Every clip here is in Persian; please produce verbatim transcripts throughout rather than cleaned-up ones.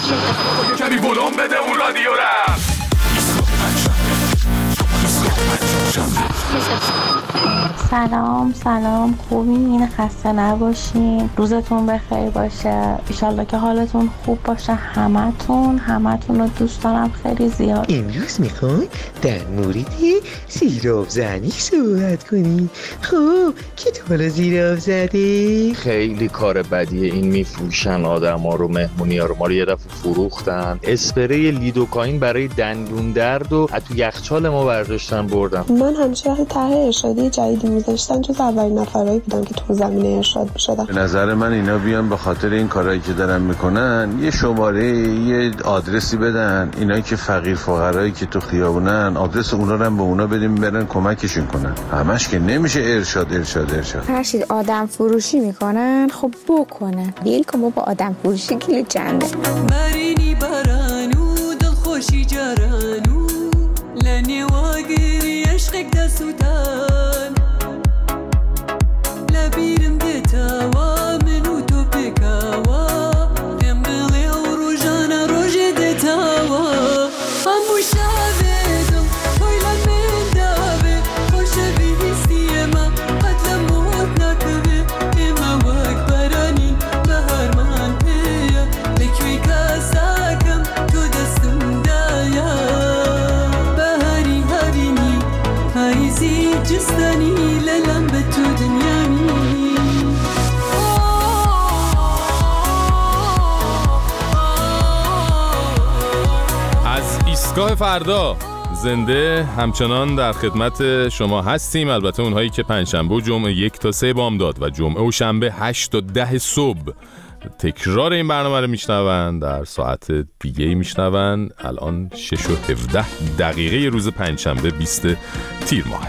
کمی ولوم بده اون رادیو را. سلام سلام، خوبین؟ خسته نباشین، روزتون بخیر باشه، ایشالله که حالتون خوب باشه. همتون همتون رو دوست دارم خیلی زیاد. امروز میخوای در مورد زیرآب زنی صحبت کنی. خب کی تا حالا زیرآب زده؟ خیلی کار بدیه این، میفروشن آدم ها رو، مهمونی ها رو. ما رو یه دفعه فروختن اسپری لیدوکائین برای دندون درد و از تو یخچال ما برداشتن بردن. من همیشه وقتی طرح ارشادی جدیدی می‌ذاشتن جز اولین نفرایی بودم که تو زمینه ارشاد می‌شدم. به نظر من اینا بیان به خاطر این کارهایی که دارن میکنن یه شماره، یه آدرسی بدن، اینایی که فقیر فقرایی که تو خیابونن آدرس اونا رو هم به اونا بدیم برن کمکشون کنن. همش که نمیشه ارشاد ارشاد ارشاد. فرشید آدم فروشی میکنن، خب بکنن. بیل که ما با آدم فروشی گیل جنده. برینی برانو دل خوشی جرانو لنی واگیری عشقک دستودان لبیرم دتاوا منو تو بکاوا دمغلی و روزانا روز دتاوا همو شاودم تویلان من داوه خوش بیستی ما قتل موت نکوه اما وقت برانی بهار من پیا لکوی کاساکم تو دستم دایا بهاری هبینی پاییزی جستنی للم به تو دنیانی. از ایستگاه فردا زنده همچنان در خدمت شما هستیم. البته اونهایی که پنجشنبه و جمعه یک تا سه بامداد و جمعه و شنبه هشت تا ده صبح تکرار این برنامه رو میشنون، در ساعت دیگه ای میشنون. الان شش و هفده دقیقه روز پنجشنبه بیست تیر ماه.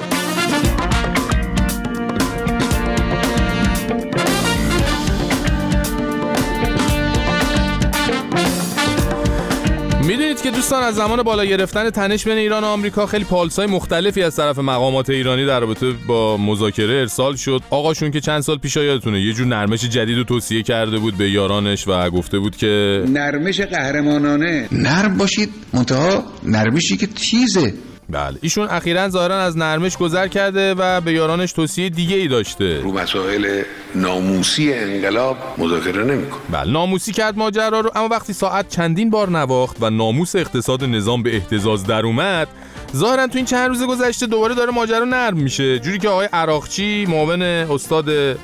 میدونید که دوستان از زمان بالا گرفتن تنش بین ایران و آمریکا خیلی پالسای مختلفی از طرف مقامات ایرانی در رابطه با مذاکره ارسال شد. آقاشون که چند سال پیش یادتونه یه جور نرمش جدید رو توصیه کرده بود به یارانش و گفته بود که نرمش قهرمانانه، نرم باشید منتها نرمشی که تیزه. بله، ایشون اخیراً ظاهراً از نرمش گذر کرده و به یارانش توصیه دیگه ای داشته. رو مسائل ناموسی انقلاب مذاکره نمی‌کنه. بله، ناموسی کرد ماجرا رو، اما وقتی ساعت چندین بار نواخت و ناموس اقتصاد نظام به اهتزاز در اومد، ظاهراً تو این چند روز گذشته دوباره داره ماجرا نرم میشه. جوری که آقای عراقچی معاون استاد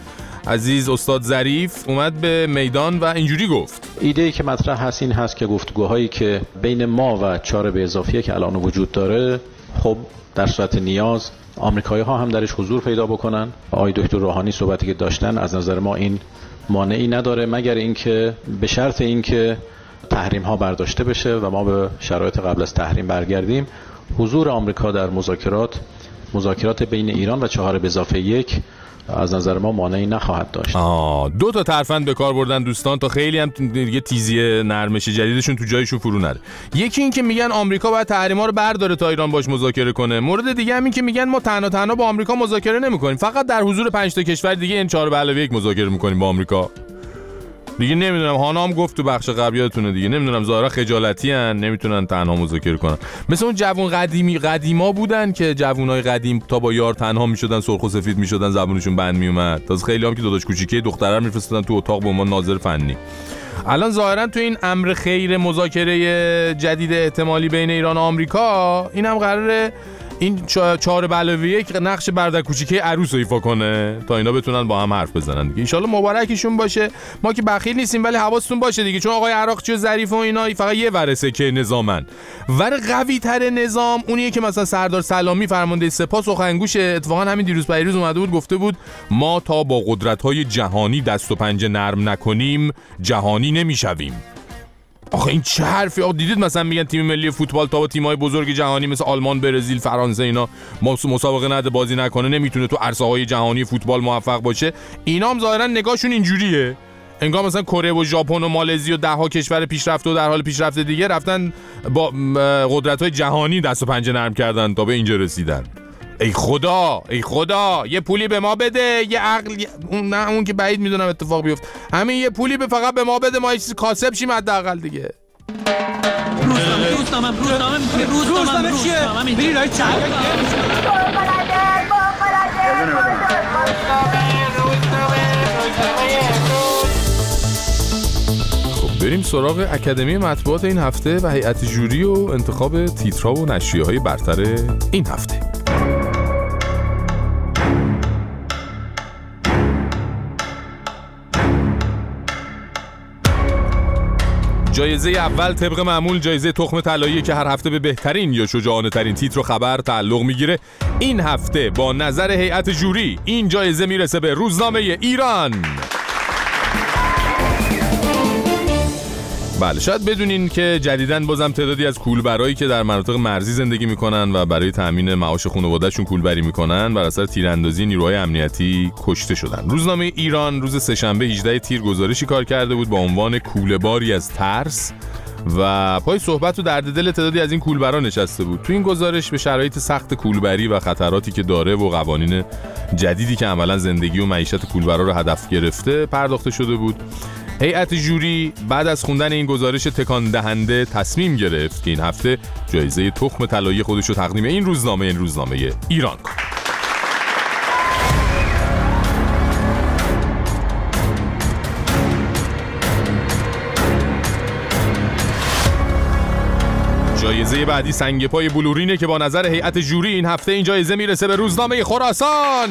عزیز استاد ظریف اومد به میدان و اینجوری گفت: ایده‌ای که مطرح هست این هست که گفتگوهایی که بین ما و چهار به اضافیه که الان وجود داره، خب در صورت نیاز آمریکایی‌ها هم درش حضور پیدا بکنن. آقای دکتر روحانی صحبتی که داشتن از نظر ما این مانعی نداره، مگر اینکه به شرط اینکه تحریم‌ها برداشته بشه و ما به شرایط قبل از تحریم برگردیم. حضور آمریکا در مذاکرات مذاکرات بین ایران و چهار به اضافه یک از نظر ما مانعی نخواهد داشت. آه دو تا ترفند به کار بردن دوستان تا خیلی هم دیگه تیزی نرمش جدیدشون تو جایشون فرو نره. یکی این که میگن آمریکا باید تحریما رو برداره تا ایران باش مذاکره کنه. مورد دیگه هم این که میگن ما تنها تنها با آمریکا مذاکره نمی‌کنیم، فقط در حضور پنج تا کشور دیگه این چهار به علاوه یک مذاکره می‌کنیم با آمریکا. دیگه نمیدونم، هانا هم گفت تو بخش قبلیاتونه دیگه، نمیدونم ظاهرا خجالتی ان نمیتونن تنها مذاکره کنن. مثل اون جوون قدیمی قدیما بودن که جوونای قدیم تا با یار تنها میشدن، سرخ و سفید میشدن، زبونشون بند میومد. تازه خیلی هم که داداش کوچیکه دختره رو میفرستادن تو اتاق به عنوان ناظر فنی. الان ظاهرا تو این امر خیر مذاکره جدید احتمالی بین ایران و آمریکا، اینم قراره این چهار به علاوه یک نقش برادر کوچیکه عروس رو ایفا کنه تا اینا بتونن با هم حرف بزنن دیگه. ان شاءالله مبارکشون باشه. ما که بخیل نیستیم ولی حواستون باشه دیگه، چون آقای عراقچی و ظریف و اینا فقط یه ورثه که نظامن. ور قوی تر نظام اونیه که مثلا سردار سلامی فرمانده سپاه سخنگوش، اتفاقا همین دیروز پیروز اومده بود گفته بود ما تا با قدرت‌های جهانی دست و پنجه نرم نکنیم جهانی نمیشویم. آخه این چه حرفی؟ آخه دیدید مثلا میگن تیم ملی فوتبال تا با تیم‌های بزرگ جهانی مثل آلمان، برزیل، فرانسه اینا مسابقه نده، بازی نکنه، نمیتونه تو عرصه‌های جهانی فوتبال موفق باشه. اینا هم ظاهرا نگاهشون اینجوریه، انگار مثلا کره و ژاپن و مالزی و ده‌ها کشور پیشرفته و در حال پیشرفت دیگه رفتن با قدرت‌های جهانی دست و پنجه نرم کردن تا به اینجا رسیدن. ای خدا ای خدا یه پولی به ما بده، یه عقل اون نه اون که بعید میدونم اتفاق بیفت، همین یه پولی به فقط به ما بده، ما یه چیزی کاسب شیم حداقل دیگه. روزنامه روزنامه روزنامه میگه روزنامه روزنامه چیه؟ میرای چه؟ خب بریم سراغ اکادمی مطبوعات این هفته و هیئت جوری و انتخاب تیترها و نشریه‌های برتر این هفته. جایزه اول طبق معمول جایزه تخم طلایی که هر هفته به بهترین یا شجاعانه ترین تیتر و خبر تعلق میگیره. این هفته با نظر هیئت جوری این جایزه میرسه به روزنامه ایران. بله شاید بدونین که جدیداً بازم تعدادی از کولبرایی که در مناطق مرزی زندگی میکنن و برای تامین معاش خانواده‌شون کولبری میکنن بر اثر تیراندازی نیروهای امنیتی کشته شدن. روزنامه ایران روز سه‌شنبه هجدهم تیر گزارشی کار کرده بود با عنوان کوله‌باری از ترس و پای صحبت و درد دل تعدادی از این کولبرا نشسته بود. تو این گزارش به شرایط سخت کولبری و خطراتی که داره و قوانین جدیدی که عملاً زندگی و معیشت کولبرا رو هدف گرفته پرداخته شده بود. هیئت جوری بعد از خوندن این گزارش تکان دهنده تصمیم گرفت که این هفته جایزه تخم طلایی خودش رو تقدیم این روزنامه این روزنامه ایران کنه. جایزه بعدی سنگ پای بلورینه که با نظر هیئت جوری این هفته این جایزه میرسه به روزنامه خراسان.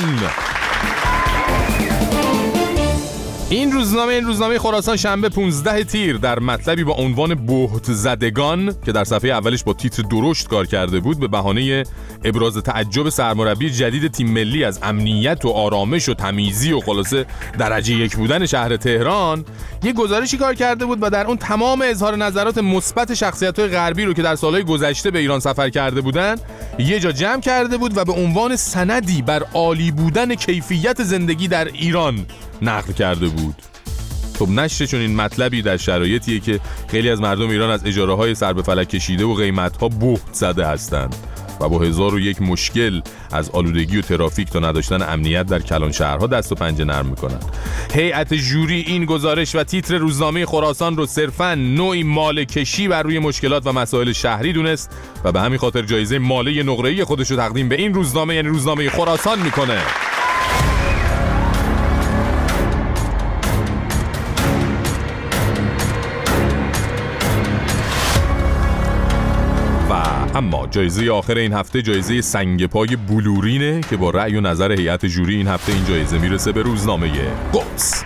این روزنامه این روزنامه خراسان شنبه پانزدهم تیر در مطلبی با عنوان بهت زدگان که در صفحه اولش با تیتر درشت کار کرده بود به بهانه ابراز تعجب سرمربی جدید تیم ملی از امنیت و آرامش و تمیزی و خلاصه درجه یک بودن شهر تهران یه گزارشی کار کرده بود و در اون تمام اظهار نظرات مثبت شخصیت‌های غربی رو که در سالهای گذشته به ایران سفر کرده بودن یه جا جمع کرده بود و به عنوان سندی بر عالی بودن کیفیت زندگی در ایران نقل کرده بود. خب نشر چون این مطلبی در شرایطیه که خیلی از مردم ایران از اجاره‌های سر به فلک کشیده و قیمت‌ها بهت زده هستند و با هزار و یک مشکل از آلودگی و ترافیک تا نداشتن امنیت در کلان شهرها دست و پنجه نرم میکنن. هیئت جوری این گزارش و تیتر روزنامه خراسان رو صرفاً نوعی ماله کشی بر روی مشکلات و مسائل شهری دونست و به همین خاطر جایزه ماله نقره‌ای خودش رو تقدیم به این روزنامه یعنی روزنامه خراسان میکنه. اما جایزه آخر این هفته جایزه سنگ پای بلورینه که با رأی و نظر هیئت جوری این هفته این جایزه میرسه به روزنامه قدس.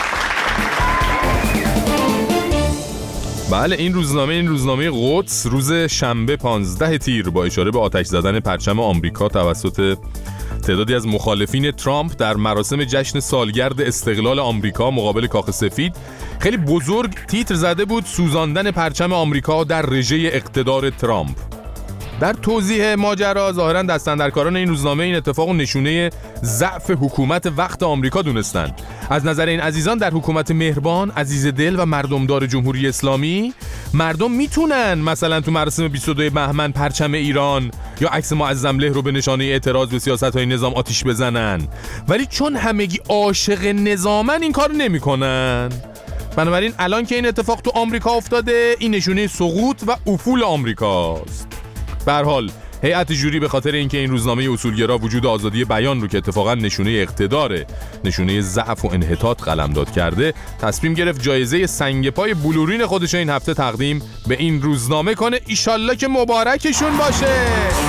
بله این روزنامه این روزنامه قدس روز شنبه پانزدهم تیر با اشاره به آتش زدن پرچم آمریکا توسط تعدادی از مخالفین ترامپ در مراسم جشن سالگرد استقلال آمریکا مقابل کاخ سفید خیلی بزرگ تیتر زده بود سوزاندن پرچم آمریکا در رژه اقتدار ترامپ. در توضیح ماجرا ظاهراً دستاندرکاران این روزنامه این اتفاق و نشونه ضعف حکومت وقت آمریکا دونستن. از نظر این عزیزان در حکومت مهربان، عزیز دل و مردمدار جمهوری اسلامی مردم میتونن مثلا تو مراسم بیست و دوم بهمن پرچم ایران یا عکس معظم له رو به نشانه اعتراض به سیاست‌های نظام آتیش بزنن، ولی چون همگی عاشق نظامن این کارو نمیکنن. بنابراین الان که این اتفاق تو آمریکا افتاده این نشونه سقوط و افول آمریکاست. به هر حال هیئت جوری به خاطر اینکه این روزنامه اصولگرا وجود آزادی بیان رو که اتفاقا نشونه اقتداره، نشونه ضعف و انحطاط قلمداد کرده، تصمیم گرفت جایزه سنگ پای بلورین خودش این هفته تقدیم به این روزنامه کنه. ایشالله که مبارکشون باشه.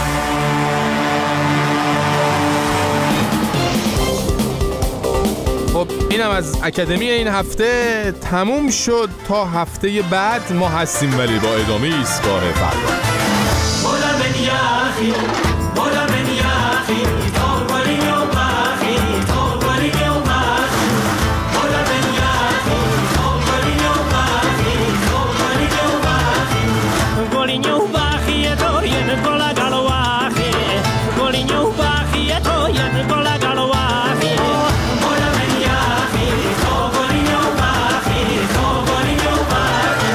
خب اینم از اکادمی این هفته تموم شد. تا هفته بعد ما هستیم ولی با ادامه ایستگاه فردا. مولا من یا اخی مولا من یا اخی توبری و باخی توبری و باخی مولا من یا اخی توبری و باخی توبری و باخی گولی و باخی تو ین گولا گلواخی گولی و باخی تو ین گولا گلواخی مولا من یا اخی توبری و باخی توبری و باخی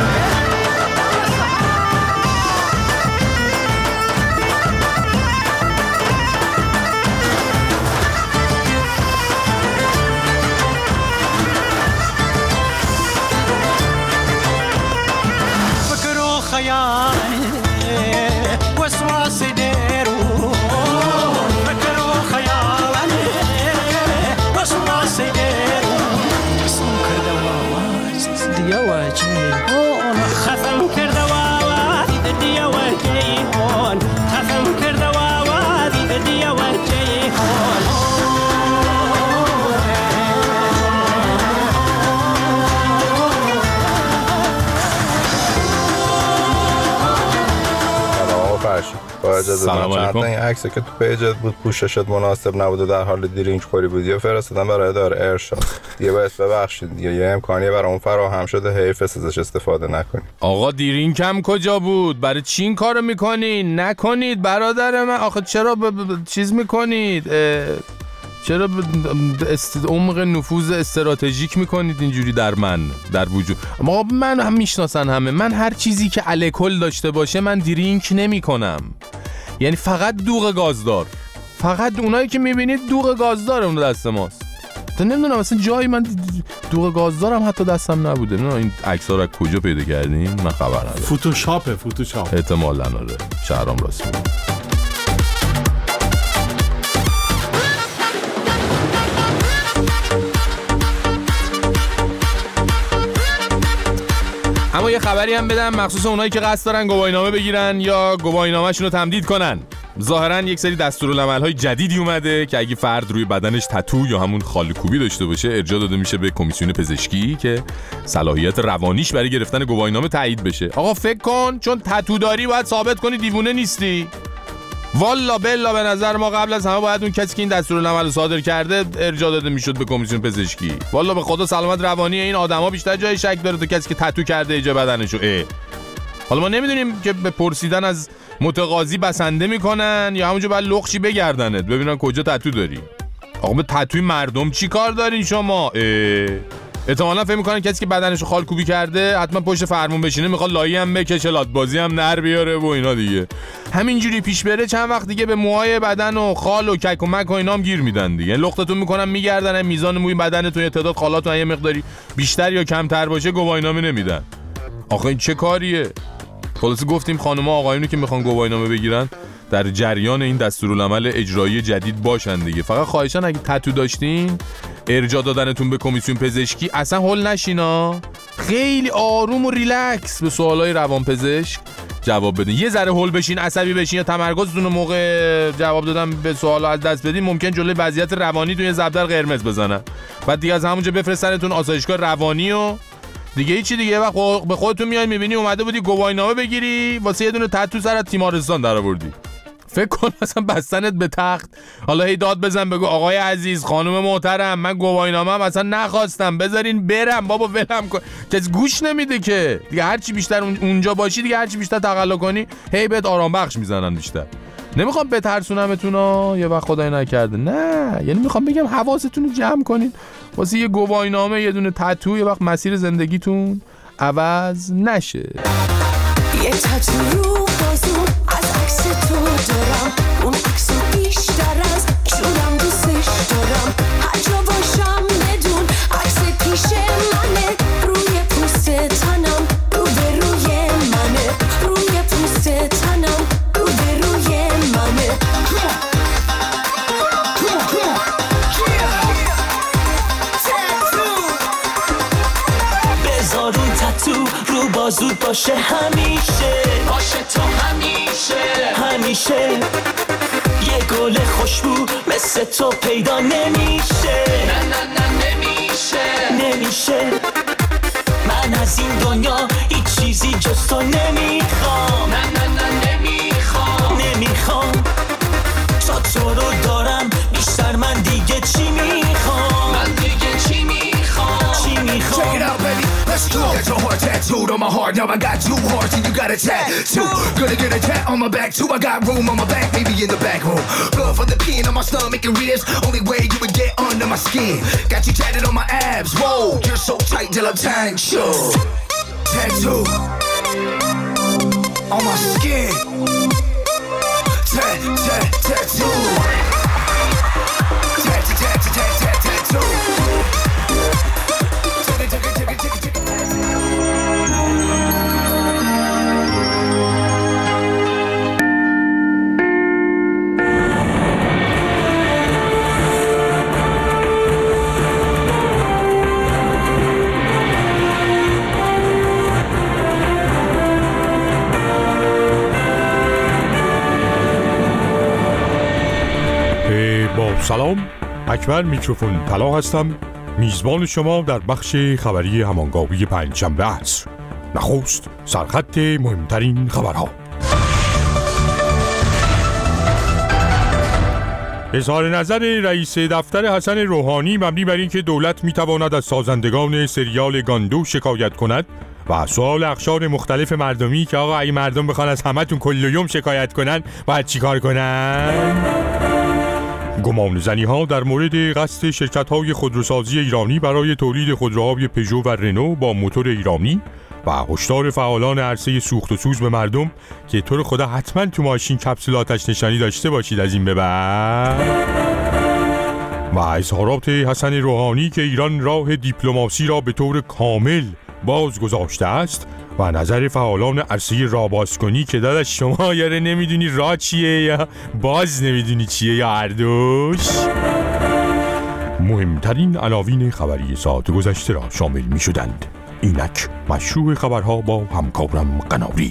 سلام علیکم. این عکسی که تو پیجت بود پوششت مناسب نبود در حال درینک خوری بودی و فرستادم برای اداره ارشاد. دیگه باید ببخشید دیگه، یه امکانی برای اون فراهم شده، حیف ازش استفاده نکنی. آقا درینک هم کجا بود؟ برای چی این کارو میکنین؟ نکنید برادر من. آخه چرا ب... ب... چیز میکنید؟ اه... چرا است... عمق نفوذ استراتژیک میکنید اینجوری در من، در وجود ما؟ من هم میشناسن همه، من هر چیزی که الکل داشته باشه من درینک نمیکنم. یعنی فقط دوغ گازدار، فقط اونایی که میبینید دوغ گازدار اون دست ماست. تو نمیدونم مثلا جایی من دوغ گازدارم حتی دستم نبوده. نه این عکس‌ها رو کجا پیدا کردین؟ من خبر ندارم. فوتوشاپه، فوتوشاپ احتمالاً. آره شهرام راست میگه. اما یه خبری هم بدم مخصوص اونایی که قصد دارن گواهینامه بگیرن یا گواهینامه‌شون رو تمدید کنن. ظاهراً یک سری دستورالعمل‌های جدیدی اومده که اگه فرد روی بدنش تتو یا همون خالکوبی داشته باشه ارجاع داده میشه به کمیسیون پزشکی که صلاحیت روانیش برای گرفتن گواهینامه تایید بشه. آقا فکر کن چون تتو داری باید ثابت کنی دیوونه نیستی. والا بلا به نظر ما قبل از همه باید اون کسی که این دستورالعمل صادر کرده ارجاع داده میشد به کمیسیون پزشکی. والا به خدا سلامت روانی این آدما بیشتر جای شک داره تا کسی که تتو کرده ایجا بدنشو. اه. حالا ما نمیدونیم که به پرسیدن از متقاضی بسنده میکنن یا همونجا باید لخشی بگردنت ببینن کجا تتو داری. آقا به تتوی مردم چی کار دارین شما؟ احتمالاً فکر میکنن کسی که بدنشو خالکوبی کرده حتما پشت فرمون بشینه میخواد لایی هم بکشه، لات بازی هم نر بیاره و اینا دیگه. همینجوری پیش بره چند وقت دیگه به موهای بدن و خال و کک و مک و اینا هم گیر میدن دیگه. لختتون میکنن میگردن میزان موی بدنتون یا تعداد خالاتون یه مقداری بیشتر یا کمتر باشه گواهینامه نمیدن. آخه این چه کاریه؟ خلاص گفتیم خانم‌ها آقایونی که میخوان گواهینامه بگیرن در جریان این دستورالعمل اجرایی جدید باشن دیگه. فقط خواهشان اگه تتو داشتین ارجاع دادنتون به کمیسیون پزشکی اصلا هول نشینا، خیلی آروم و ریلکس به سوالای روانپزشک جواب بدین. یه ذره هول بشین، عصبی بشین یا تمرکزتون رو موقع جواب دادن به سوالا از دست بدین ممکن جلوی وضعیت روانیتون یه ضربدر قرمز بزنن. بعد دیگه از همونجا بفرستنتون آسایشگاه روانی و دیگه هیچی دیگه. وقت به خودتون میای میبینی اومده بودی گواهینامه بگیری واسه یه دونه تتو سرت تیمارستان درآوردی. فکر کن مثلا بستنت به تخت، حالا هی داد بزن بگو آقای عزیز خانم محترم من گواهینامه‌ام اصلا نخواستم بذارین برم بابا ولم کن. کسی گوش نمیده که دیگه. هر چی بیشتر اونجا باشی دیگه، هر چی بیشتر تقلا کنی هی بهت آرام بخش میزنن بیشتر. نمیخوام بترسونمتون ها یه وقت خدای نکرده، نه یعنی میخوام بگم حواستون رو جمع کنین واسه یه گواهینامه یه دونه تتو یه وقت مسیر زندگیتون عوض نشه. یه تتو رو بازو از عکس تو دارم، اون عکسو بیشتر از جونم دوستش دارم. هر جا باشم بدون عکس پیش منه، روی پوست تنم رو به روی منه، روی پوست تنم رو به روی منه. بذار اون تتو رو بازود باشه همیشه، باشه تو همیشه همیشه. یه گل خوشبو مثل تو پیدا نمیشه، نه نه نه نمیشه نمیشه. من از این دنیا هیچ چیزی جز تو نمیخوام، نه نه نه نمیخوام نمیخوام. تا تو رو دارم بیشتر من دیگه چی میخوام، من دیگه چی میخوام چی میخوام. Check it out baby, let's go. Got your heart tattooed on my heart, now I got two hearts and you got a tattoo. Gonna get a tat on my back too, I got room on my back, maybe in the back room. Blood from the pain on my stomach and ribs, only way you would get under my skin. Got you tatted on my abs, whoa, you're so tight till I'm tank sure. Tattoo on my skin, tat tat tattoo, tat tat tat tat tattoo. سلام، اکبر میکروفون طلا هستم، میزبان شما در بخش خبری همانگاوی پنجشنبه عصر. نخست سرخط مهمترین خبرها. اظهار نظر رئیس دفتر حسن روحانی مبنی بر اینکه دولت میتواند از سازندگان سریال گاندو شکایت کند و سوال اقشار مختلف مردمی که آقا اگه مردم بخوان از همتون کل یوم شکایت کنن باید چیکار کنن؟ گمان زنی ها در مورد قصد شرکت های خودروسازی ایرانی برای تولید خودروهای پژو و رنو با موتور ایرانی و هشدار فعالان عرصه سوخت و سوز به مردم که تو رو خدا حتما تو ماشین کپسول آتش نشانی داشته باشید از این به بعد. و اظهارات حسن روحانی که ایران راه دیپلماسی را به طور کامل باز گذاشته است و نظر فعالان عرصه راه باز کنی که داداش شما یاره نمیدونی راه چیه یا باز نمیدونی چیه یا اردوش. مهمترین عناوین خبری ساعت گذشته را شامل می شدند. اینک مشروع خبرها با همکارم قناری.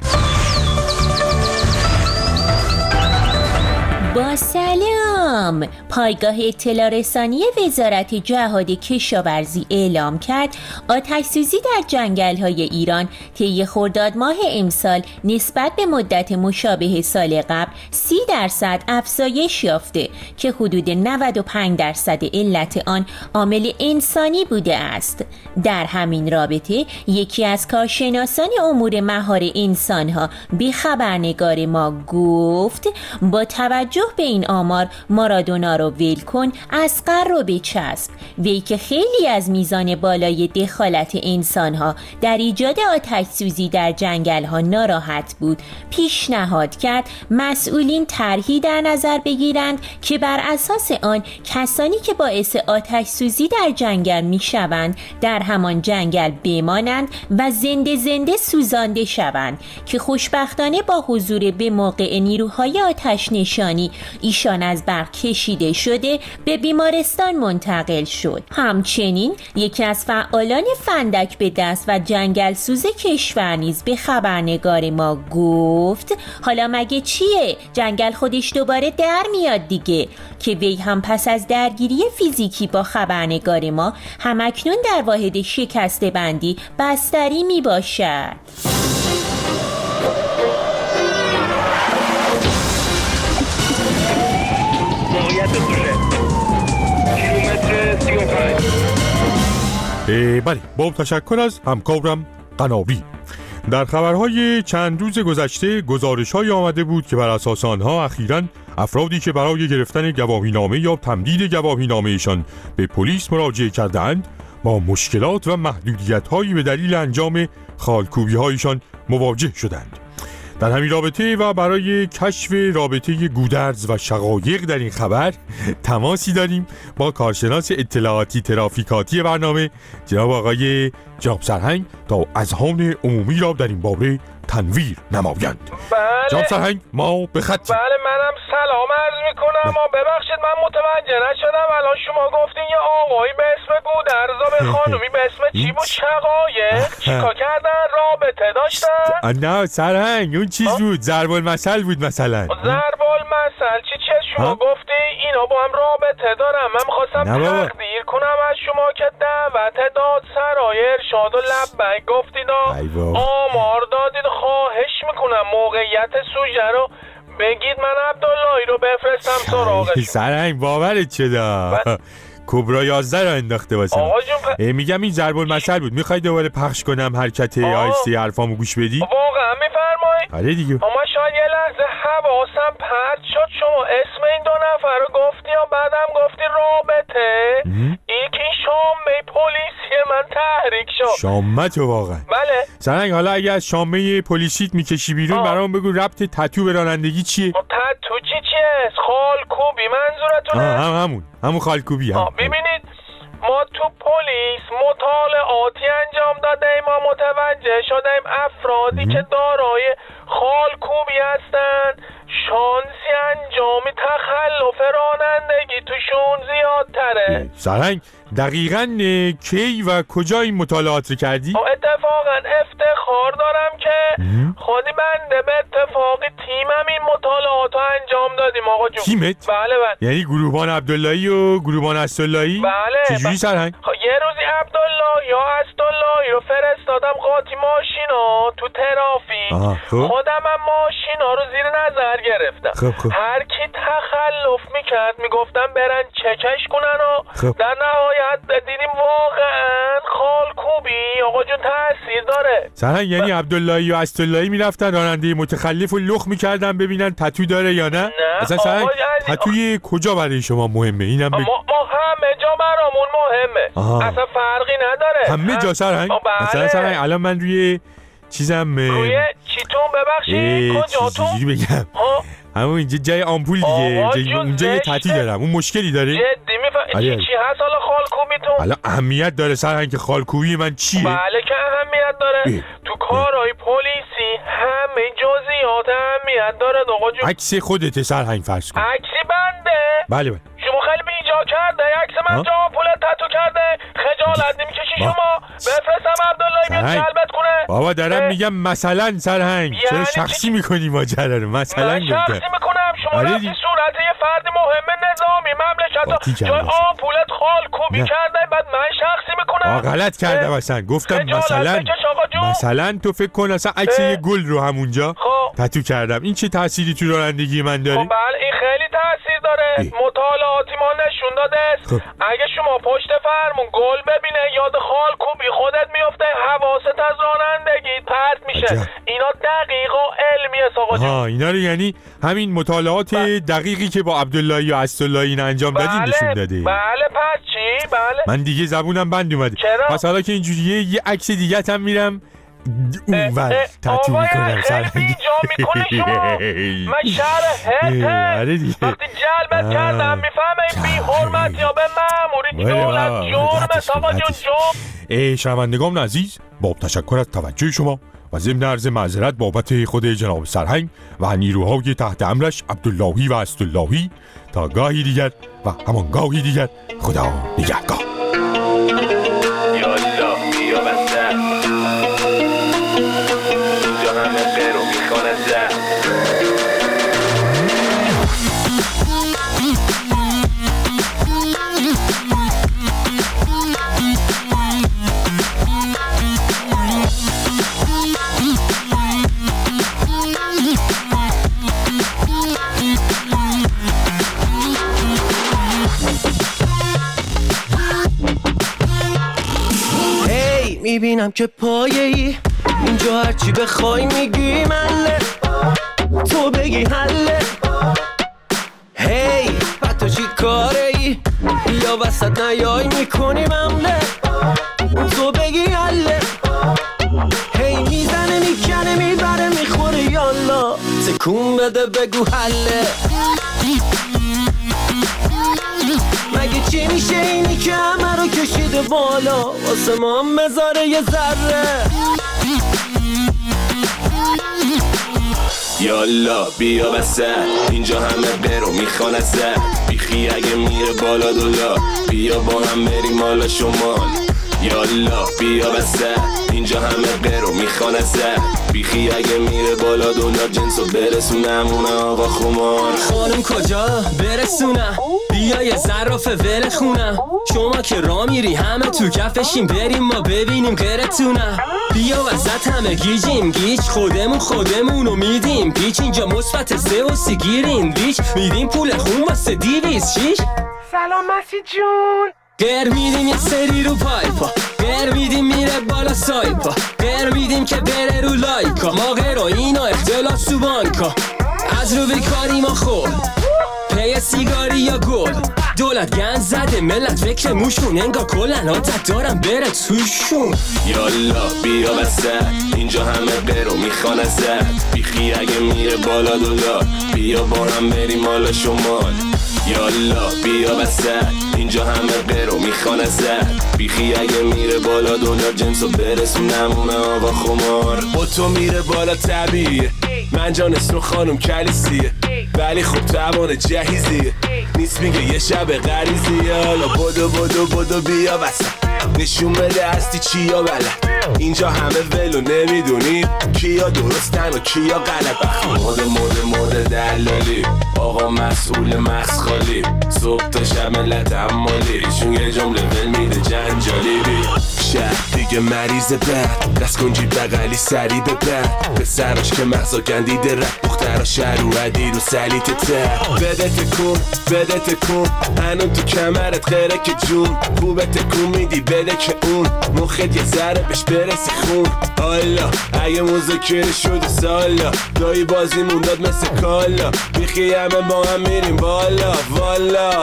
با سلام. پایگاه اطلاع رسانی وزارت جهاد کشاورزی اعلام کرد آتش‌سوزی در جنگل‌های ایران طی خرداد ماه امسال نسبت به مدت مشابه سال قبل سی درصد افزایش یافته که حدود نود و پنج درصد علت آن عامل انسانی بوده است. در همین رابطه یکی از کارشناسان امور مهار انسان‌ها به خبرنگار ما گفت با توجه به این آمار مارادونا رو ول کن، اصغر رو بچسب. وی که خیلی از میزان بالای دخالت انسانها در ایجاد آتش سوزی در جنگل ها ناراحت بود، پیشنهاد کرد مسئولین طرحی در نظر بگیرند که بر اساس آن کسانی که باعث آتش سوزی در جنگل می شوند در همان جنگل بمانند و زنده زنده سوزانده شوند که خوشبختانه با حضور به موقع نیروهای آتش نشانی ایشان از برق کشیده شده به بیمارستان منتقل شد. همچنین یکی از فعالان فندک به دست و جنگل سوز کشور نیز به خبرنگار ما گفت حالا مگه چیه؟ جنگل خودش دوباره در میاد دیگه، که وی هم پس از درگیری فیزیکی با خبرنگار ما همکنون در واحد شکسته بندی بستری می باشد. بله، با تشکر از همکارم قناری. در خبرهای چند روز گذشته گزارش‌های آمده بود که بر اساس آنها اخیراً افرادی که برای گرفتن گواهینامه یا تمدید گواهینامه‌شان به پلیس مراجعه کردند با مشکلات و محدودیت‌هایی به دلیل انجام خالکوبی‌هایشان مواجه شدند. در همین رابطه و برای کشف رابطه گودرز و شقایق در این خبر تماسی داریم با کارشناس اطلاعاتی ترافیکاتی برنامه جناب آقای جناب سرهنگ تا اذهان عمومی را در این باره تنویر نمایند. بله جناب سرهنگ ما به خط. بله منم سلام عرض میکنم. ما ببخشید من متوجه نشدم الان شما گفتین یه آقایی به اسم گودرز و به خانومی به اسم چی بود؟ شقایق چیکار کردن؟ رابطه داشتن؟ نه سرهنگ اون چیز بود، ضرب المثل بود. مثلا ضرب المثل چی چه شما گفتی اینا با هم رابطه دارن؟ من میخواستم تقدیر کنم از شما که دعوت داد سرای ارشاد و لبک گفتید آمار دادید. خواهش میکنم موقعیت سوژه رو بگید من عبداللهی رو بفرستم سراغش. سرهنگ باورت چدا کبرا یازده را انداخته واسه پ... میگم این ضرب المثل بود. میخوای دوباره پخش کنم حرکت آیستی حرفامو گوش بدی؟ واقعا میفرمایید؟ آره دیگه. اما شاید یه لحظه حواسم پرت شد. شما اسم این دو نفر رو گفتی یا بعدم گفتی رابطه؟ این که شامه پلیسی من تحریک شد. شامه تو واقعا؟ بله. سرنگ حالا اگه از شامه پلیسیت میکشی بیرون برام بگو ربط تتو به رانندگی چیه؟ تتو چی چیه؟ خالکوبی منظورتونه؟ هم همون همون خالکوبی هم. ببینید ما تو پلیس مطالعاتی انجام دادیم، ما متوجه شدیم افرادی که دارای خالکوبی هستن شانسی انجامی تخلف رانندگی توشون زیادتره. سرهنگ دقیقاً کی و کجا این مطالعات رو کردی؟ اتفاقاً افتخار دارم که خودی بنده به اتفاقی تیمم این مطالعات رو انجام دادیم آقا جون. تیمت؟ بله بله. یعنی گروهبان عبداللهی و گروهبان اسداللهی؟ بله. چجوری سرهنگ؟ یه روزی عبدالله یا اسداللهی رو فرستادم قاطی ماشینا تو ترافیک. خودم هم ماشینا رو زیر نظر گرفتم. خب خب. هر کی تخلف میکرد کرد میگفتن برن چکش کنن و خب. در نهایت دیدیم واقعا خالکوبی آقا جون تاثیر داره. سرهنگ یعنی عبداللهی و اسداللهی میرفتن راننده متخلف و لخ میکردن ببینن تتو داره یا نه؟ نه اصلا سرهنگ علی... تتوی کجا برای شما مهمه؟ اینم بگو. ما, ما همه جا برامون مهمه. آها. اصلا فرقی نداره. همه جا سرهنگ؟ مثلا سرهنگ الان من روی چیزم روی چیتون ببخشید کجاتون؟ چجوری بگم؟ همون اینجا جای آمپول دیگه اونجا یه تتی دارم. اون مشکلی داره؟ جدی میفهم چی چی هست حالا خالکوبیتون؟ حالا اهمیت داره سرهنگ که خالکوبی من چیه؟ بله که اهمیت داره. اه. تو کارهای پلیسی همه جزئیات اهمیت داره آقا جون. عکس خودته سرهنگ فرض کن. عکسی بنده؟ بله بله. شما خیلی بیجا کرده عکس من جا آمپولت تتو کرده خجالت نمیکشی شما؟ بفرستم عبدالله بیاد جلبت کنه؟ بابا دارم میگم مثلا سرهنگ چرا شخصی میکنی ماجرا رو؟ مثلا گفتم شخصی میکنم شما رفتی صورت یه فرد مهم نظامی مملکت جای آمپولت خالکوبی کرده بعد من شخصی میکنم؟ آه غلط کردم اصلا گفتم مثلا مثلا تو فکر کن اصلا عکس یه گل رو همونجا تتو کردم. این چه تأثیری تو رانندگی من داره؟ خب بله این خیلی تأثیر داره. مطالعاتی ما نشون داده است اگه شما پشت فرمون گل ببینه یاد خالکوبی خودت میفته حواست از رانندگی پرت میشه. اینا دقیق و علمیه آقا جون. ها اینا رو یعنی همین مطالعات بله. دقیقی که با عبداللهی و اسداللهی این انجام بله. دادین نشون داده. بله پس چی؟ بله من دیگه زبونم بند اومده. چرا؟ پس حالا که اینجوریه یه عکس دیگه هم میرم اونور تتو میکنم سرهنگ. خیلی بیجا میکنه شما. من شهر هرته وقتی جلبت کردم میفهمه این بی حرمت یا به مأموری دولت جرمه آقا جون جرم. ای شنوندگان عزیز با تشکر از توجه شما و ضمن عرض معذرت بابت خود جناب سرهنگ و نیروهای تحت امرش عبداللهی و اسداللهی تا گاهی دیگر و همان گاهی دیگر خدا نگهدار. یالا بیا بسته اینجا همه برو میخوانه زد میبینم که پایه ای اینجا هرچی بخوای میگی مله تو بگی حله. هی تو چی کاره ای یا وسط نیای میکنی ممله تو بگی حله. هی میزنه میکنه میبره میخوره یالا تکون بده بگو حله. مگه چی میشه اینی که همه رو کشیده بالا واسه ما هم بذاره یه ذره. یالا بیا بسه اینجا همه برو میخوان ازه بیخی اگه میره بالا دولا بیا با هم بریم حالا شمال. یالا بیا بسه اینجا همه برو میخوان ازه بیخی اگه میره بالا دلار جنسو برسونمونه آقا خمار. خانم کجا برسونم بیا یه ظرافه ول خونم شما که را میری همه تو کفشیم بریم ما ببینیم غیرتونم. بیا وسط همه گیجیم گیج خودمون خودمونو میدیم پیچ اینجا مثبت سه و سی گیرین ویچ میدیم پول خون واسه دیویز شیش. سلام مسیح جون گر میدیم یه سری رو پایپا گر میدیم میره بالا سایپا گر میدیم که بره رو لایکا ما غیر و اینا اختلاس تو بانکا از رو بیکاری ما خور پی سیگاری یا گل دولت گند زده ملت فکر موشون انگار کلن عادت دارم بره توشون. یالا بیا بسه اینجا همه برو میخوان ازت بیخی اگه میره بالا دولا بیا با هم بریم حالا شمال. یالا بیا بسه اینجا همه برو میخوان ازت بیخی اگه میره بالا دلار جنسو برسونمونه آقا خمار. با تو میره بالا طبیعیه من جان اسم خانم کلیسیه ولی خب توان جهیزیه نیست میگه یه شب غریزیه. حالا بدو بدو بدو بیا بسه نشون بده هستی چیا بلد اینجا همه ولو نمیدونی کیا درستن و کیا غلط. مود مود مود دلالی آقا مسئول مغز خالی صبح تا شب ملت عمالی چون یه جمله ول میده جنجالی. بی شهر دیگه مریض بد دست کنجی بغلی سری ببر به سرش که مغزا گندیده رفت دخترها شهر اومدی رو سلیت تر بده تکون بده تکون هنون تو کمرت غیره که جون خوبه تکون میدی بده که اون مخت یه ذره بهش برسی خون حالا اگه مذاکره شده سالا دایی بازی مونداد مثل کالا بیخی همه با هم میریم بالا والا.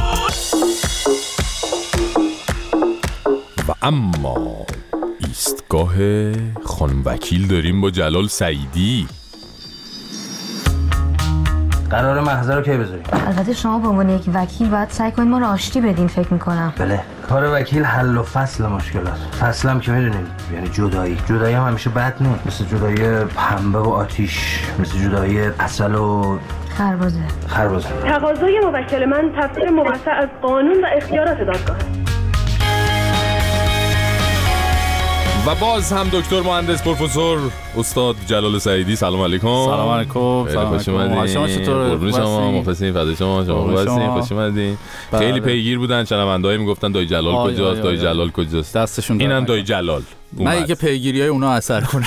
و اما ایستگاه خانم وکیل داریم با جلال سعیدی. قرار محضر رو کی بذاریم؟ البته شما به عنوان یک وکیل باید سعی کنید ما رو آشتی بدین فکر میکنم. بله کار وکیل حل و فصل مشکلات. فصل هم که میدونیم یعنی جدایی. جدایی هم همیشه بد نیست، مثل جدایی پنبه و آتیش، مثل جدایی عسل و خربزه. خربزه. تقاضای موکل من تفسیر موسع از قانون و اختیارات دادگاه. و باز هم دکتر مهندس پروفسور استاد جلال سعیدی. سلام علیکم. سلام علیکم. سلام علیکم. شما چطور؟ قربون شما، مخلصیم. فدای شما. شما خوبین؟ خوش اومدین. خیلی پیگیر بودن چنونده‌ای میگفتن دایی جلال آه کجاست؟ دایی جلال کجاست؟ دستشون اینم دایی جلال. نه که پیگیریای اونا اثر کنه.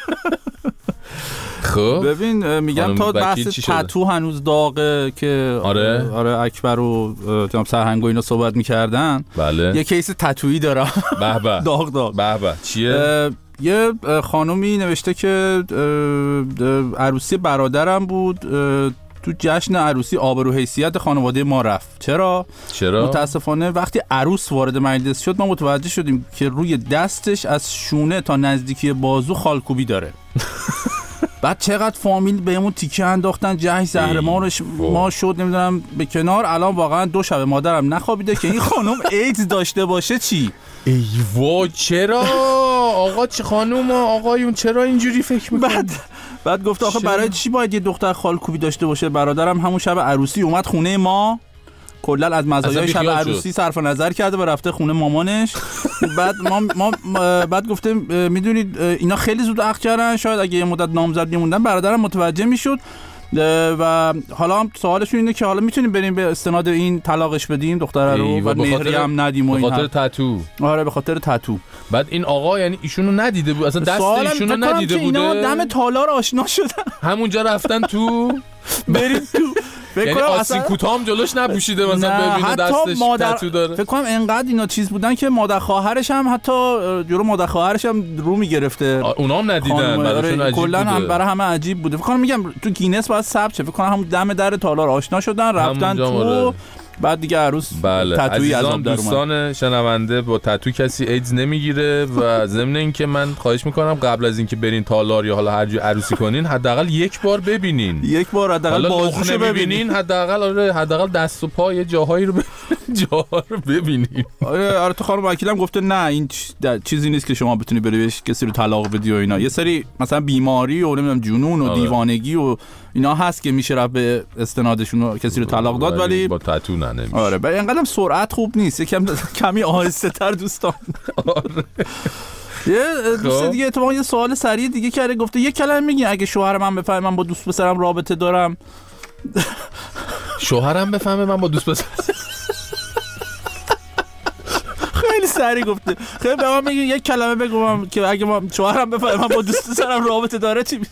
خب ببین میگم تا بحث تتو هنوز داغه که آره آره اکبر و جناب سرهنگ و اینا صحبت میکردن. بله یه کیس تتویی دارم. به به داغ داغ به به چیه؟ یه خانومی نوشته که عروسی برادرم بود، تو جشن عروسی آبرو حیثیت خانواده ما رفت. چرا؟ چرا؟ متاسفانه وقتی عروس وارد مجلس شد ما متوجه شدیم که روی دستش از شونه تا نزدیکی بازو خالکوبی داره. بعد چقدر فامیل بهمون تیکه انداختن، جهش زهر مارش ما شد نمیدونم به کنار. الان واقعا دو شب مادرم نخوابیده که این خانم ایدز داشته باشه. چی؟ ای وای چرا؟ آقا چه خانم آقایون چرا اینجوری فکر میکنن؟ بعد بعد گفت آخه برای چی باید یه دختر خالکوبی داشته باشه؟ برادرم همون شب عروسی اومد خونه ما، کلا از مزایای شب عروسی صرف نظر کرده و رفته خونه مامانش. بعد ما, ما بعد گفته میدونید اینا خیلی زود عقد کردن، شاید اگه یه مدت نامزد میموندن برادرم متوجه میشد. و حالا هم سوالشون اینه که حالا میتونیم بریم به استناد این طلاقش بدیم دختره رو و مهری هم ندیم و به خاطر تتو. آره به خاطر تتو. بعد این آقا یعنی ایشونو ندیده بود اصلا، دست ایشونو ندیده بوده. اینا دم تالار آشنا شدن، همونجا رفتن تو بریم تو. یعنی آستین کوتام جلوش نپوشیده مثلا ببینه دستش تتو داره. فکر کنم انقدر اینا چیز بودن که مادر خواهرش هم حتی جلو مادر خواهرش هم رو میگرفته. اونا هم ندیدن، براشون عجیب بوده. کلا هم برای همه عجیب بوده. فکر کنم میگم تو گینس باید ثبت شه. فکر کنم همون دم در تالار آشنا شدن رفتن تو، بعد دیگه عروس بله. تتویی از آن دوستان شنونده با تتو کسی ایدز نمیگیره و ضمن اینکه من خواهش میکنم قبل از اینکه برین تالار یا حالا هر جای عروسی کنین حداقل یک بار ببینین، یک بار حداقل بازوشو ببینین، حداقل آره حداقل دست و پا یه جاهایی رو جاها رو ببینین. آره آره تو خانم وکیلم گفته نه این چیزی نیست که شما بتونی بری بهش کسی رو طلاق بدی و اینا. یه سری مثلا بیماری و نمیدونم جنون و آره. دیوانگی و اینا هست که میشه رفت به استنادشون و کسی رو طلاق داد، ولی با تتو نه نمیشه. آره بعد اینقدرم سرعت خوب نیست، یکم کمی آهسته تر دوستان. آره یه دوست دیگه اتفاقا یه سوال سریع دیگه کرده، گفته یه کلمه میگی اگه شوهرم من بفهمه من با دوست پسرم رابطه دارم. شوهرم بفهمه من با دوست پسرم خیلی سریع گفته. خیلی به من میگه یک کلمه بگم که اگه ما شوهرم بفهمه من با دوست پسرم رابطه داره چی؟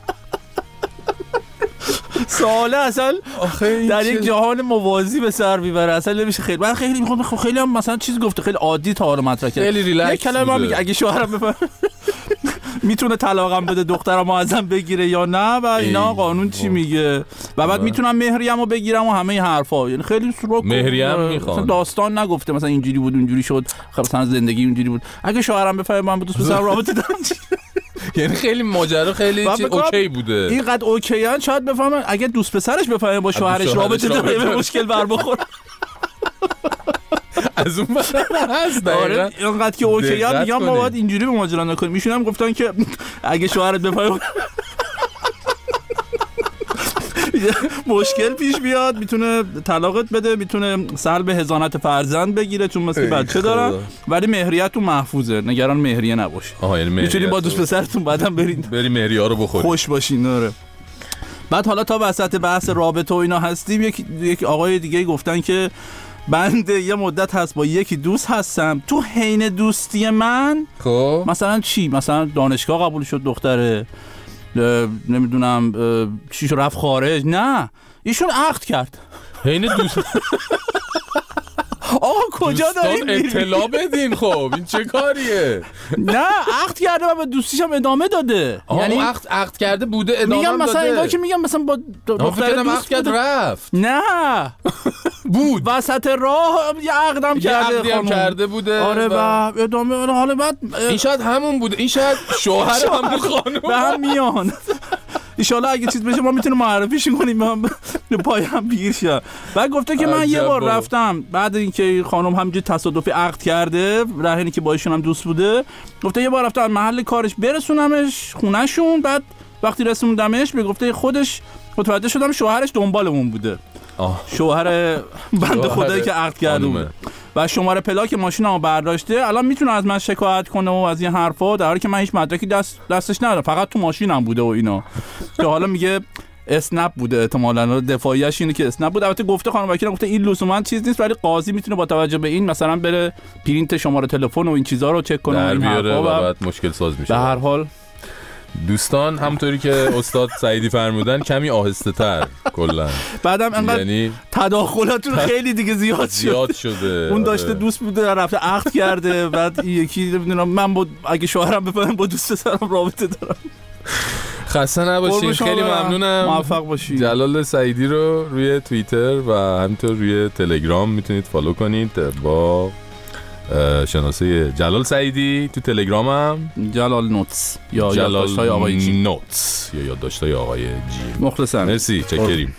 سواله اصلا در یک جهان موازی به سر میبره، اصلا نمیشه. خیلی من خیلی میخوام خیلی هم مثلا چیز گفته خیلی عادی تا رو مطرح کرد، خیلی ریلکس. یک کلمه من میگه اگه شوهرم بفهمه میتونه طلاقم بده دخترم ازم بگیره یا نه و اینا قانون چی میگه و بعد میتونم مهریه‌مو بگیرم و همه این حرفا. یعنی خیلی سروک مهریه‌ام میخوام، داستان نگفته مثلا اینجوری بود اونجوری شد، خب مثلا زندگی اونجوری بود اگه شوهرم بفهمه من با دوست پسرم رابطه دارم. یعنی خیلی ماجرا خیلی چی اوکی بوده. اینقدر اوکی ان شاید بفهمن اگه دوست پسرش بفهمه با شوهرش رابطه داره به مشکل بر بخوره. از اون هست دقیقاً. آره اینقدر که اوکی ان میگم ما باید اینجوری به ماجرا نکنیم. میشون هم گفتن که اگه شوهرت بفهمه مشکل پیش بیاد میتونه طلاقت بده، میتونه سلب حضانت فرزند بگیره چون مثلا بچه دارن، ولی مهریه‌تون محفوظه، نگران مهریه نباشه. آها یعنی میتونید با دوست پسرتون بعدم برین بریم مهریه رو بخورید خوش باشین. آره بعد حالا تا وسط بحث رابطه و اینا هستیم یک یک آقای دیگه گفتن که بنده یه مدت هست با یکی دوست هستم، تو حین دوستی من خب مثلا چی، مثلا دانشگاه قبول شد دختره، نمیدونم چی شو رفت خارج، نه ایشون عقد کرد حین دوست. آقا کجا داریم اطلاع بدین خب این چه کاریه؟ نه عقد کرده و به دوستیش هم ادامه داده. یعنی عقد عقد کرده بوده ادامه میگم داده. مثلا انگار که میگم مثلا با دختر دوست عقد کرد رفت. نه بود وسط راه یه عقدم کرده، عقدی هم کرده بوده. آره و ادامه. حالا بعد این شاید همون بوده، این شاید شوهر همون خانم به هم میان. ایشالا اگه چیز بشه ما میتونیم معرفیش کنیم به پای هم پیر شه. بعد گفته که من یه بار رفتم بعد اینکه خانم همینجوری تصادفی عقد کرده، رهینی که با ایشون هم دوست بوده، گفته یه بار رفتم محل کارش برسونمش خونهشون، بعد وقتی رسوندمش به گفته خودش متوجه شدم شوهرش دنبالمون بوده. آه. شوهر بنده خدایی که عقد کرده بود و شماره پلاک ماشینمو برداشته، الان میتونه از من شکایت کنه و از این حرفا، در حالی که من هیچ مدرکی دست دستش ندارم، فقط تو ماشینم بوده و اینا. که حالا میگه اسنپ بوده احتمالاً، دفاعیش اینه که اسنپ بوده. البته گفته خانم وکیل گفته این لزوما چیز نیست، ولی قاضی میتونه با توجه به این مثلا بره پرینت شماره تلفن و این چیزا رو چک کنه و این حرفا و بعد مشکل ساز میشه. به هر حال دوستان همونطوری که استاد سعیدی فرمودن کمی آهسته تر کلا. بعدم انقدر یعنی تداخلاتون خیلی دیگه زیاد شد. زیاد شده. اون داشته دوست بوده رفته عقد کرده، بعد یکی نمیدونم من با اگه شوهرم بفهمم با دوست دارم رابطه دارم. خسته نباشین، خیلی ممنونم. موفق باشید. جلال سعیدی رو روی توییتر و همینطور روی تلگرام میتونید فالو کنید با شناسه جلال سعیدی. تو تلگرامم جلال نوتس یا جلال یادداشت‌های آقای جی نوتس یا یادداشت‌های آقای جی. مخلصم. مرسی، چکریم.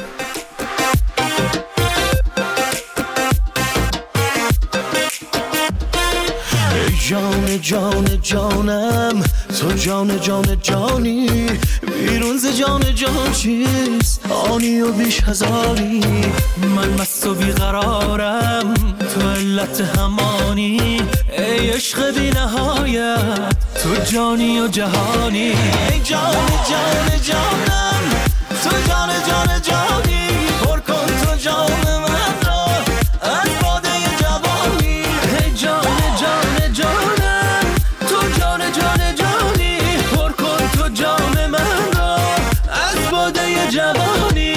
جان جان جانم تو جان جان جانی، بیرون ز جان جان چیست آنی و بیش هزاری. من مست و بیقرارم تو علت همانی، ای عشق بی نهایت تو جانی و جهانی. ای جان جان جانم تو جان جان جانی، پر کن تو جان من را از باده جوانی. ای جان جان جانم تو جان جان جانی، پر کن تو جان من را از باده جوانی.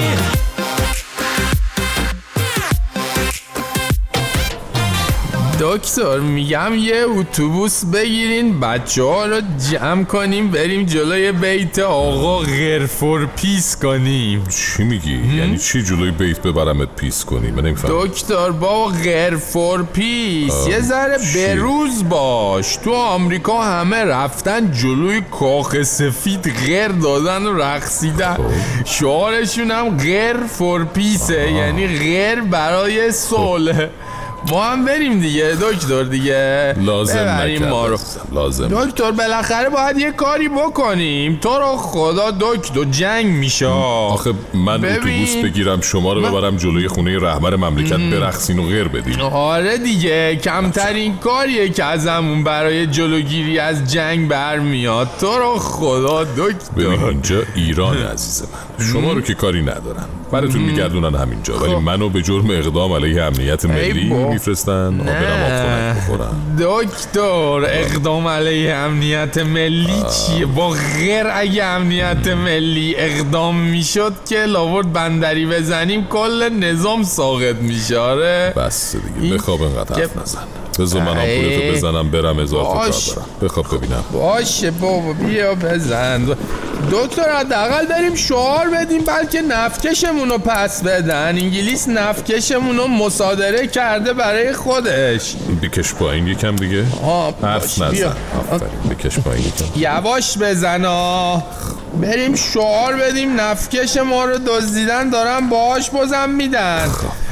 دکتر میگم یه اتوبوس بگیرین بچه ها رو جمع کنیم بریم جلوی بیت آقا غرفور پیس کنیم. چی میگی؟ یعنی چی جلوی بیت ببرمت پیس کنیم؟ من نمیفهم. دکتر با غرفور پیس یه ذره بروز باش. تو آمریکا همه رفتن جلوی کاخ سفید غر دادن و رقصیدن، شعارشون هم غرفور پیسه، یعنی غر برای صلح. ما هم بریم دیگه دکتر دیگه، لازم ببریم ما رو. لازم دکتر بالاخره باید یه کاری بکنیم. تو رو خدا دکتر جنگ میشه. آخه من ببین. اتوبوس بگیرم شما رو من... ببرم جلوی خونه رهبر مملکت برقصین و غیر بدین؟ آره دیگه، کمترین کاریه که ازمون برای جلوگیری از جنگ برمیاد. تو رو خدا دکتر. ببین اینجا ایران عزیز من، شما رو که کاری ندارن، براتون میگردونن همینجا، ولی منو به جرم اقدام علیه امنیت ملی میفرستن و برم آبخونک بخورم. دکتر اقدام علیه امنیت ملی چیه؟ با غیر اگه امنیت ملی اقدام میشد که لاورد بندری بزنیم کل نظام ساقط میشه. آره بس دیگه بخواب اینقدر حرف نزن. بذار من آمپولتو بزنم برم اضافه کار دارم. بخواب ببینم. باشه بابا بیا بزن. دکتر حداقل بریم شعار بدیم بلکه نفکشمونو پس بدن. انگلیس نفکشمونو مصادره کرده برای خودش. بکش پایین یکم دیگه. حرف نزن. آفرین بکش پایین یکم. یواش بزنا. بریم شعار بدیم نفکش ما رو دزدیدن دارن باهاش بازم میدن.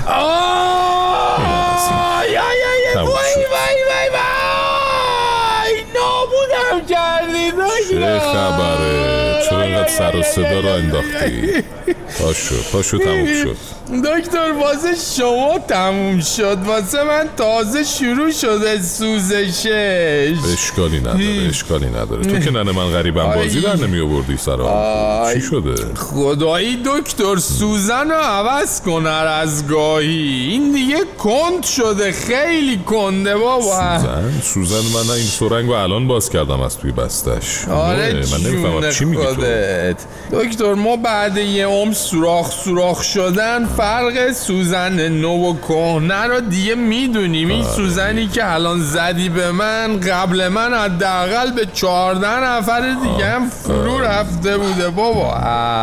آه یا یا یا وای وای وای وای نابودم کردی. چه خبره؟ چرا چقدر سر و صدا را انداختی. پاشو پاشو تموم شد. دکتر واسه شما تموم شد، واسه من تازه شروع شده سوزشش. اشکالی نداره اشکالی نداره. تو که ننه من غریبم بازی در نمی آوردی سرام. چی شده؟ خدایی دکتر سوزن رو عوض کن هر از گاهی. این دیگه کند شده، خیلی کنده بابا. سوزن؟ سوزن من این سرنگ رو الان باز کردم از توی بستش. آره من نمیفهمم چی میگی تو. دکتر ما بعد یه عمر سوراخ سوراخ شدن فرق سوزن نو و کهنه رو دیگه میدونیم. این سوزنی که الان زدی به من قبل من حداقل به چهارده نفر دیگه هم فرو رفته بوده بابا.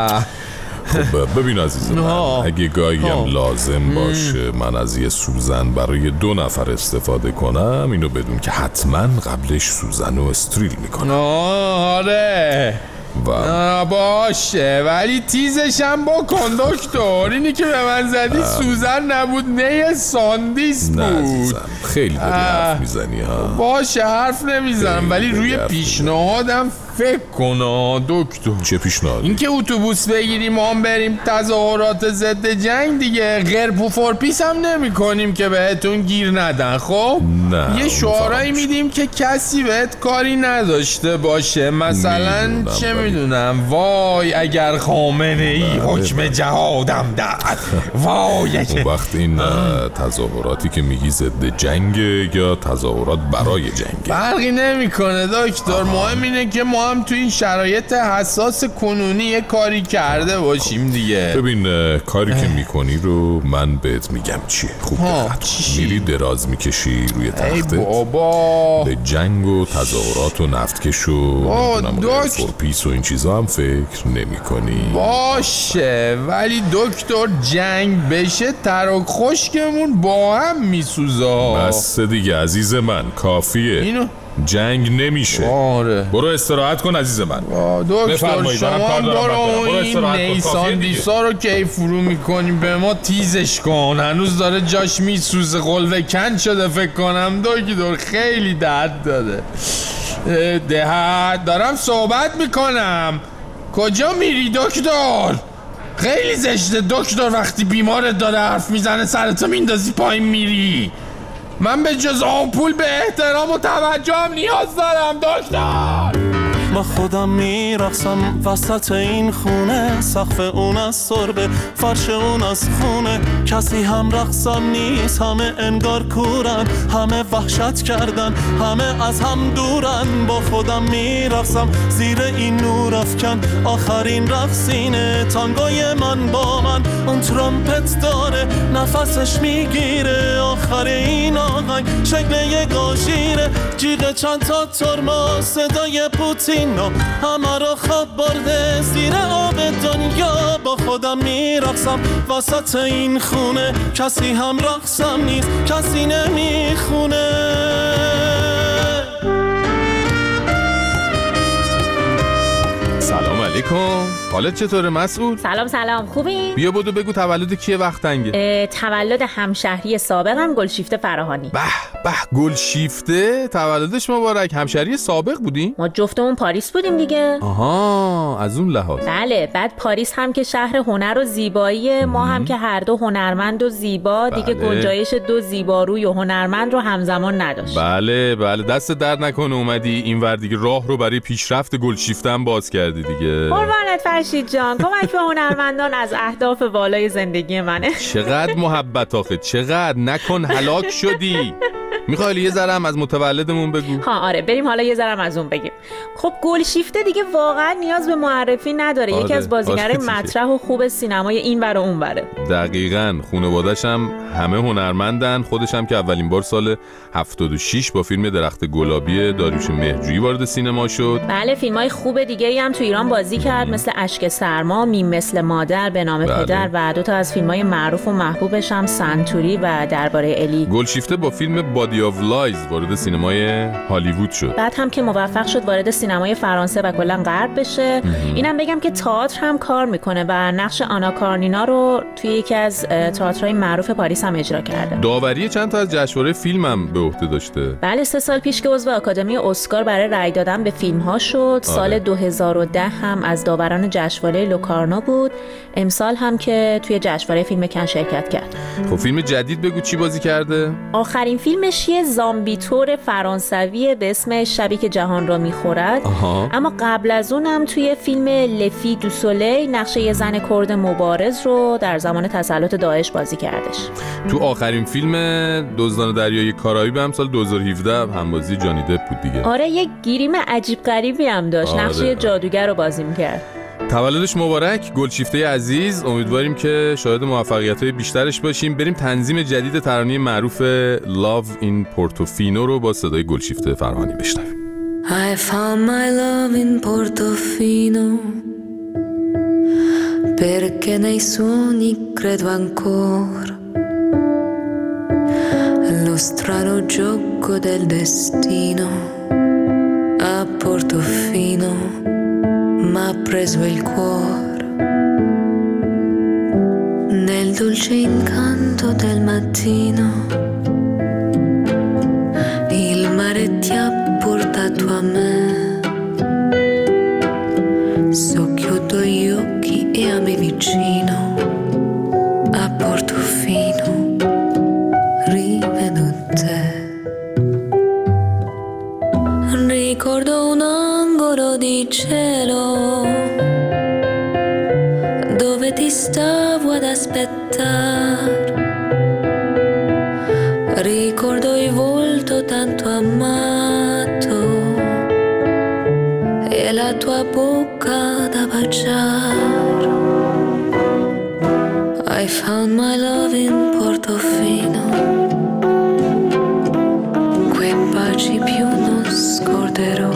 خب ببین عزیز من، اگه گاهی هم لازم باشه من از یه سوزن برای دو نفر استفاده کنم، اینو بدون که حتما قبلش سوزن رو استریل میکنم. آره و باشه، ولی تیزش هم بکن دکتر. اینی که به من زدی سوزن نبود، نه ساندیس بود. نه عزیزم خیلی داری حرف میزنی ها. باشه حرف نمیزنم، ولی روی پیشنهادم فکر کن دکتر. چه پیشنهاد؟ این که اتوبوس بگیریم ما هم بریم تظاهرات ضد جنگ دیگه، غرب و فورپیس هم نمی کنیم که بهتون گیر ندن. خب نه یه شعارایی میدیم که کسی بهت کاری نداشته باشه، مثلا چه میدونم وای اگر خامنه ای حکم جهادم داد، وای اگر وقت این تظاهراتی که میگی ضد جنگ یا تظاهرات برای جنگ فرقی نمیکنه دکتر. مهم اینه که ما هم تو این شرایط حساس کنونی یه کاری کرده باشیم دیگه. ببین کاری که میکنی رو من بهت میگم چیه. خوب دقت میری دراز میکشی روی تختت، بابا به جنگ و تظاهرات و نفتکش و فورپیس و این چیزا هم فکر نمی کنی. باشه ولی دکتر جنگ بشه ترک خشکمون با هم میسوزا. بس دیگه عزیز من کافیه. اینو جنگ نمیشه. آره. برو استراحت کن عزیز من. دکتر شما برو این نیسان دیسا رو کی فرو میکنیم به ما تیزش کن. هنوز داره جاش میسوزه، قلوه کن شده فکر کنم دکتر. خیلی درد داده. ده دارم صحبت میکنم. کجا میری دکتر؟ خیلی زشته دکتر وقتی بیمارت داره حرف میزنه سرتو میندازی پایین میری. من به جز آمپول به احترام و توجهم نیاز دارم دکتر. با خودم میرقصم وسط این خونه، سقف اون از سربه فرش اون از خونه. کسی هم رقصم نیست، همه انگار کورن، همه وحشت کردن، همه از هم دورن. با خودم میرقصم زیر این نور افکن، آخرین رقصینه تانگوی من با من. اون ترامپت داره نفسش میگیره، آخر این آهنگ شکل یه گاژیره. جیغ چند تا ترما صدای پوتین همه رو خواب برده زیر آب دنیا. با خودم میرقصم وسط این خونه، کسی هم رقصم نیست، کسی نمیخونه. سلام علیکم. حالت چطوره مسعود؟ سلام سلام خوبین؟ بیا بودو بگو تولد کیه وقتنگه؟ تولد همشهری سابقم گلشیفته فراهانی. به به گلشیفته تولدش مبارک. همشهری سابق بودی؟ ما جفتمون پاریس بودیم دیگه. آها از اون لحاظ. بله بعد پاریس هم که شهر هنر و زیبایی، ما هم که هر دو هنرمند و زیبا دیگه. بله. گنجایش دو زیباروی و هنرمند رو همزمان نداشت. بله بله دست درد نکنه اومدی این ور دیگه، راه رو برای پیشرفت گلشیفته هم باز کردی دیگه. قربانت فرشید جان، کمک به هنرمندان از اهداف والای زندگی منه. چقدر محبت آخه، چقدر. نکن هلاک شدی. میخوای یه ذره هم از متولدمون بگو؟ ها آره بریم حالا یه ذره از اون بگیم. خب گلشیفته دیگه واقعا نیاز به معرفی نداره. آره. یکی از بازیگرای مطرح و خوب سینمای این ور و اون وره. دقیقاً. خانواده‌اش هم همه هنرمندن. خودش هم که اولین بار سال هفتاد و شش با فیلم درخت گلابی داریوش مهرجویی وارد سینما شد. بله فیلمای خوب دیگه‌ای هم تو ایران بازی کرد، مثل اشک سرما، میم مثل مادر، به نام بله. پدر و دو تا از فیلمای معروف و محبوبش هم سنتوری و درباره الی. گلشیفته با فیلم بادی City of Lies وارد سینمای هالیوود شد. بعد هم که موفق شد وارد سینمای فرانسه و کلا غرب بشه. اینم بگم که تئاتر هم کار میکنه و نقش آنا کارنینا رو توی یکی از تئاترهای معروف پاریس هم اجرا کرده. داوری چند تا از جشنواره فیلم هم به عهده داشته. بله سه سال پیش که عضو آکادمی اسکار برای رأی دادن به فیلم ها شد. آره. سال دو هزار و ده هم از داوران جشنواره لوکارنو بود. امسال هم که توی جشنواره فیلم کن شرکت کرد. خب فیلم جدید بگو چی بازی کرده؟ آخرین فیلمش یه زامبی تور فرانسویه به اسم شبی که جهان را میخورد. آها. اما قبل از اونم توی فیلم لفی دو سولی نقش یه زن کرد مبارز رو در زمان تسلط داعش بازی کردش. تو آخرین فیلم دزدان دریای کارائیب هم سال دو هزار و هفده هم بازی جانی دپ بود دیگه. آره یه گریم عجیب غریبی هم داشت. آره. نقش یه جادوگر رو بازی میکرد. تولدش مبارک گلشیفته عزیز. امیدواریم که شاهد موفقیت‌های بیشترش باشیم. بریم تنظیم جدید ترانه معروف Love in Portofino رو با صدای گلشیفته فرهانی بشنویم. I found my love in Portofino perché nei suoni credo ancora lo strano gioco del destino a Portofino m'ha preso il cuore nel dolce incanto del mattino il mare ti ha portato a me socchiudo gli occhi e a me vicino a Portofino rivedo te ricordo un angolo di cielo dove ti stavo ad aspettare ricordo il volto tanto amato e la tua bocca da baciare I found my love in Portofino quei baci più non scorderò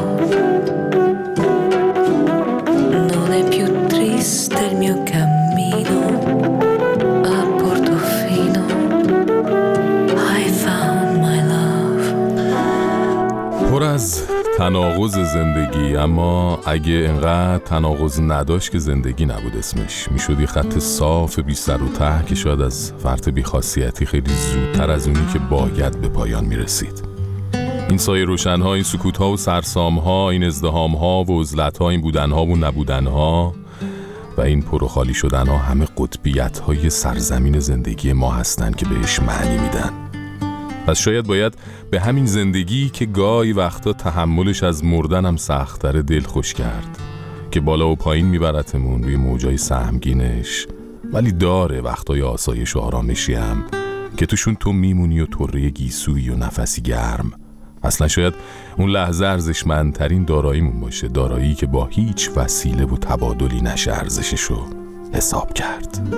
non è più triste il mio cammino a Portofino I found my love. پر از تناقض زندگی، اما اگه انقدر تناقض نداشت که زندگی نبود اسمش. میشد یه خط صاف بی سر و ته که شاید از فرط بی‌خاصیتی خیلی زودتر از اونی که باید به پایان میرسید. این سایه روشنها، این سکوتها و سرسامها، این ازدهامها و عزلتها، این بودنها و نبودنها و این پر و خالی شدنها همه قطبیت‌های سرزمین زندگی ما هستن که بهش معنی میدن. پس شاید باید به همین زندگی که گاهی وقتا تحملش از مردن هم سخت‌تر دل خوش کرد که بالا و پایین میبرتمون روی موجای سهمگینش، ولی داره وقتای آسایش و آرامشی هم که توشون تو میمونی و طره گیسویی و نفسی گرم. اصلا شاید اون لحظه ارزشمندترین داراییمون باشه، دارایی که با هیچ وسیله و تبادلی نشه ارزششو حساب کرد.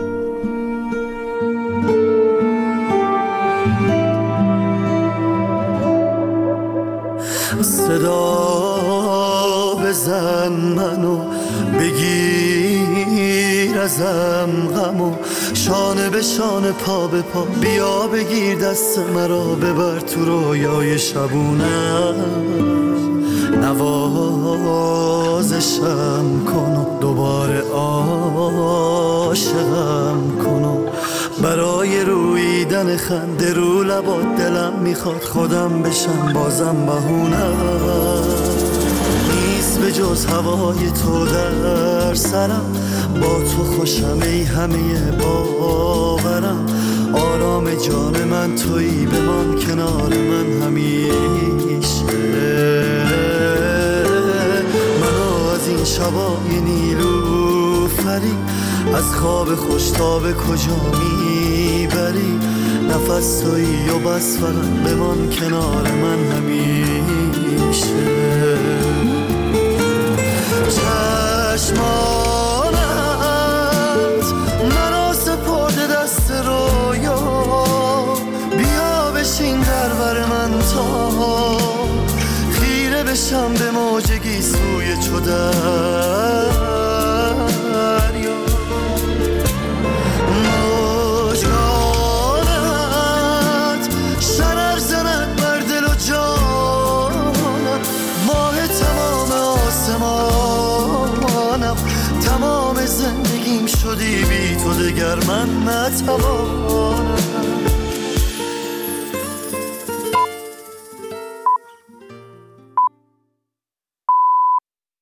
صدا بزن منو بگیر ازم غمو شانه به شانه پا به پا بیا بگیر دست مرا ببر تو رویای شبونم نوازشم کنو دوباره عاشقم کنو برای رویدن خنده رو لبات دلم میخواد خودم بشم بازم بهونم نیست به جز هوای تو در سرم با تو خوشم ای همه باورم آرام جان من تویی بمان کنار من همیشه منو از این شبای نیلوفری از خواب خوش تا به کجا میبری نفس تویی و بس فقط بمان کنار من همیشه چشمانت منو سپرده دست رویا بیا بشین در بر من تا خیره بشم به موج گیسوی چو دریا موجگانت شرر زند بر گر من نتوان